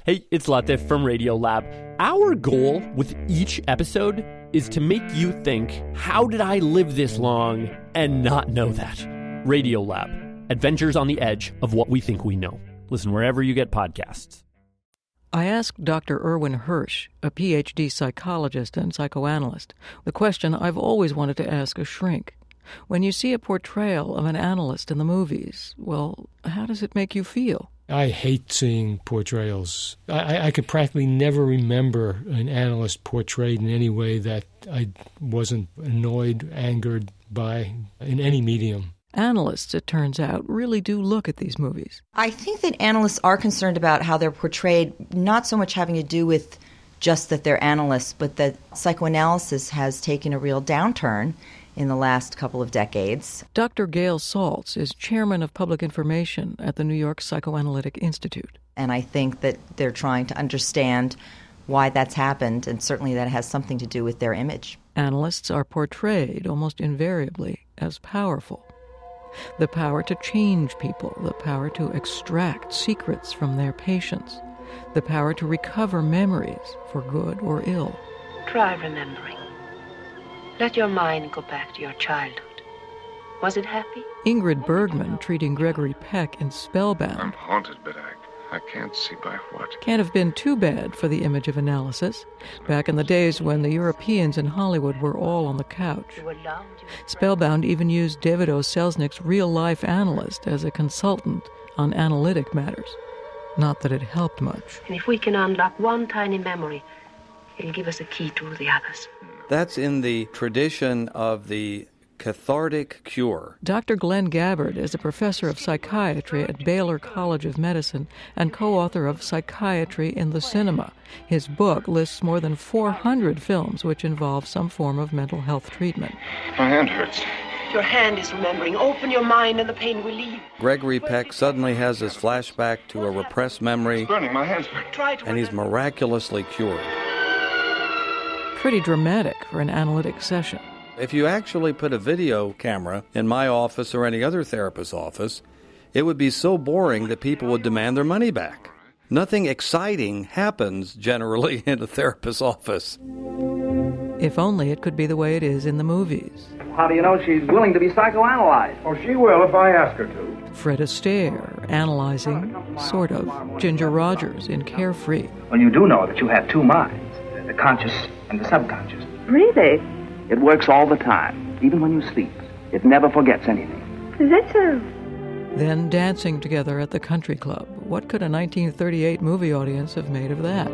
Hey, it's Latif from Radiolab. Our goal with each episode is to make you think, how did I live this long and not know that? Radiolab, adventures on the edge of what we think we know. Listen wherever you get podcasts. I asked Dr. Irwin Hirsch, a Ph.D. psychologist and psychoanalyst, the question I've always wanted to ask a shrink. When you see a portrayal of an analyst in the movies, well, how does it make you feel? I hate seeing portrayals. I could practically never remember an analyst portrayed in any way that I wasn't annoyed, angered by in any medium. Analysts, it turns out, really do look at these movies. I think that analysts are concerned about how they're portrayed, not so much having to do with just that they're analysts, but that psychoanalysis has taken a real downturn in the last couple of decades. Dr. Gail Saltz is chairman of public information at the New York Psychoanalytic Institute. And I think that they're trying to understand why that's happened, and certainly that has something to do with their image. Analysts are portrayed almost invariably as powerful. The power to change people, the power to extract secrets from their patients, the power to recover memories for good or ill. Try remembering. Let your mind go back to your childhood. Was it happy? Ingrid Bergman, treating Gregory Peck in Spellbound, I'm haunted, but I can't see by what. can't have been too bad for the image of analysis. Back in the days when the Europeans in Hollywood were all on the couch. You were loved. Spellbound even used David O. Selznick's real-life analyst as a consultant on analytic matters. Not that it helped much. And if we can unlock one tiny memory, it'll give us a key to the others. That's in the tradition of the cathartic cure. Dr. Glenn Gabbard is a professor of psychiatry at Baylor College of Medicine and co-author of Psychiatry in the Cinema. His book lists more than 400 films which involve some form of mental health treatment. My hand hurts. Your hand is remembering. Open your mind and the pain will leave. Gregory Peck suddenly has this flashback to a repressed memory, Burning, my hand's burning. Try to and he's remember. miraculously cured. Pretty dramatic for an analytic session. If you actually put a video camera in my office or any other therapist's office, it would be so boring that people would demand their money back. Nothing exciting happens generally in a therapist's office. If only it could be the way it is in the movies. How do you know she's willing to be psychoanalyzed? Oh, she will if I ask her to. Fred Astaire, analyzing, sort of, Ginger Rogers in Carefree. Well, you do know that you have two minds, the conscious and the subconscious. Really? It works all the time, even when you sleep. It never forgets anything. Is that so? Then dancing together at the country club. What could a 1938 movie audience have made of that?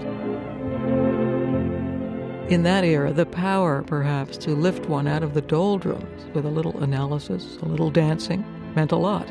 In that era, the power, perhaps, to lift one out of the doldrums with a little analysis, a little dancing, meant a lot.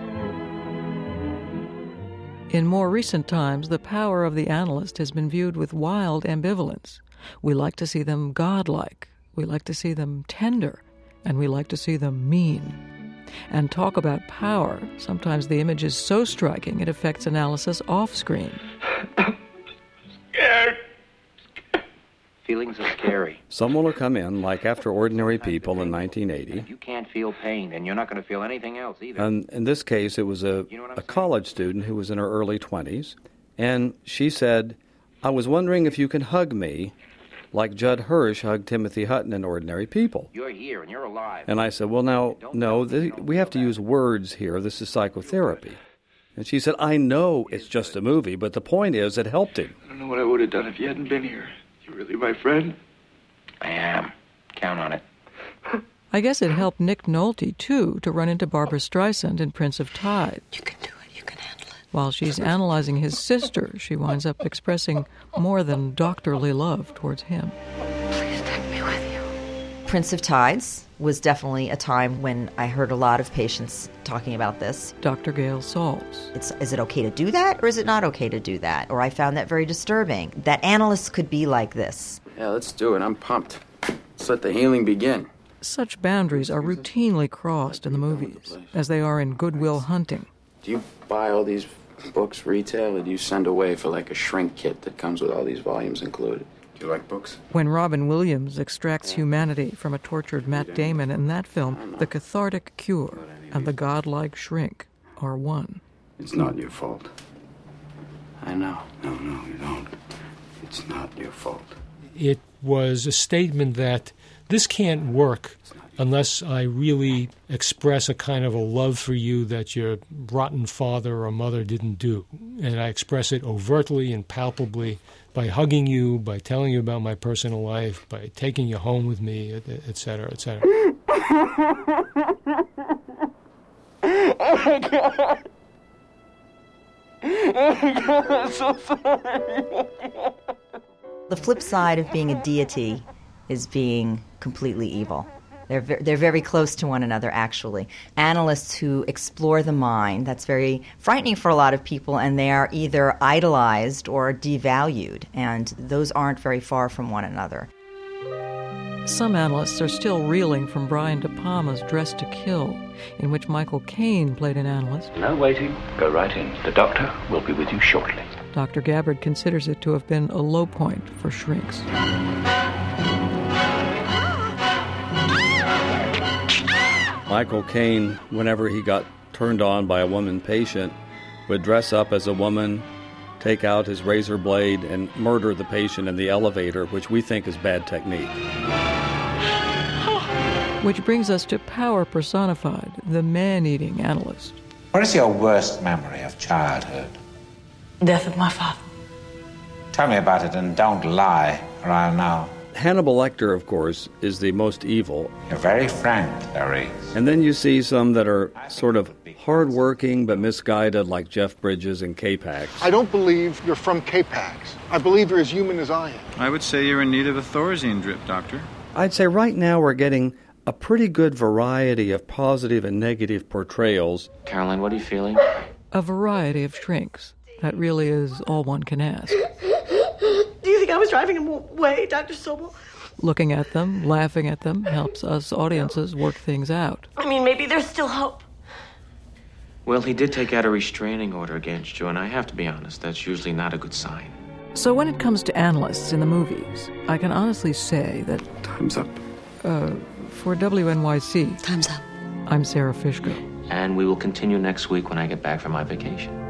In more recent times, the power of the analyst has been viewed with wild ambivalence. We like to see them godlike, we like to see them tender, and we like to see them mean. And talk about power, sometimes the image is so striking it affects analysis off-screen. Scared. Feelings are scary. Someone will come in, like After Ordinary People in 1980. If you can't feel pain, then you're not going to feel anything else either. And in this case, it was a college student who was in her early 20s. And she said, I was wondering if you can hug me like Judd Hirsch hugged Timothy Hutton in Ordinary People. You're here and you're alive. And I said, well, now, no, we have to use words here. This is psychotherapy. And she said, I know it's just a movie, but the point is it helped him. I don't know what I would have done if you hadn't been here. You really my friend? I am. Count on it. I guess it helped Nick Nolte, too, to run into Barbra Streisand in Prince of Tides. You can do it. You can handle it. While she's analyzing his sister, she winds up expressing more than doctorly love towards him. Please take me with you. Prince of Tides was definitely a time when I heard a lot of patients talking about this. Dr. Gail Saltz. Is it okay to do that, or is it not okay to do that? Or I found that very disturbing, that analysts could be like this. Yeah, let's do it. I'm pumped. Let's let the healing begin. Such boundaries are routinely crossed in the movies, as they are in Good Will Hunting. Do you buy all these books retail, or do you send away for like a shrink kit that comes with all these volumes included? Do you like books? When Robin Williams extracts humanity from a tortured Matt Damon in that film, the cathartic cure and the godlike shrink are one. It's not your fault. I know. No, you don't. It's not your fault. It was a statement that this can't work unless I really express a kind of a love for you that your rotten father or mother didn't do. And I express it overtly and palpably by hugging you, by telling you about my personal life, by taking you home with me, et cetera, et cetera. Oh my God! Oh my God, I'm so sorry! The flip side of being a deity is being completely evil. They're very close to one another, actually. Analysts who explore the mind, that's very frightening for a lot of people, and they are either idolized or devalued, and those aren't very far from one another. Some analysts are still reeling from Brian De Palma's Dressed to Kill, in which Michael Caine played an analyst. No waiting. Go right in. The doctor will be with you shortly. Dr. Gabbard considers it to have been a low point for shrinks. Michael Caine, whenever he got turned on by a woman patient, would dress up as a woman, take out his razor blade, and murder the patient in the elevator, which we think is bad technique. Which brings us to Power Personified, the man-eating analyst. What is your worst memory of childhood? Death of my father. Tell me about it and don't lie, or I'll know. Hannibal Lecter, of course, is the most evil. You're very frank, Clarice. And then you see some that are sort of hard-working but misguided, like Jeff Bridges and K-Pax. I don't believe you're from K-Pax. I believe you're as human as I am. I would say you're in need of a Thorazine drip, Doctor. I'd say right now we're getting a pretty good variety of positive and negative portrayals. Caroline, what are you feeling? A variety of shrinks. That really is all one can ask. Do you think I was driving him away, Dr. Sobel? Looking at them, laughing at them, helps us audiences work things out. I mean, maybe there's still hope. Well, he did take out a restraining order against you, and I have to be honest, that's usually not a good sign. So when it comes to analysts in the movies, I can honestly say that... Time's up. For WNYC... Time's up. I'm Sarah Fishko. And we will continue next week when I get back from my vacation.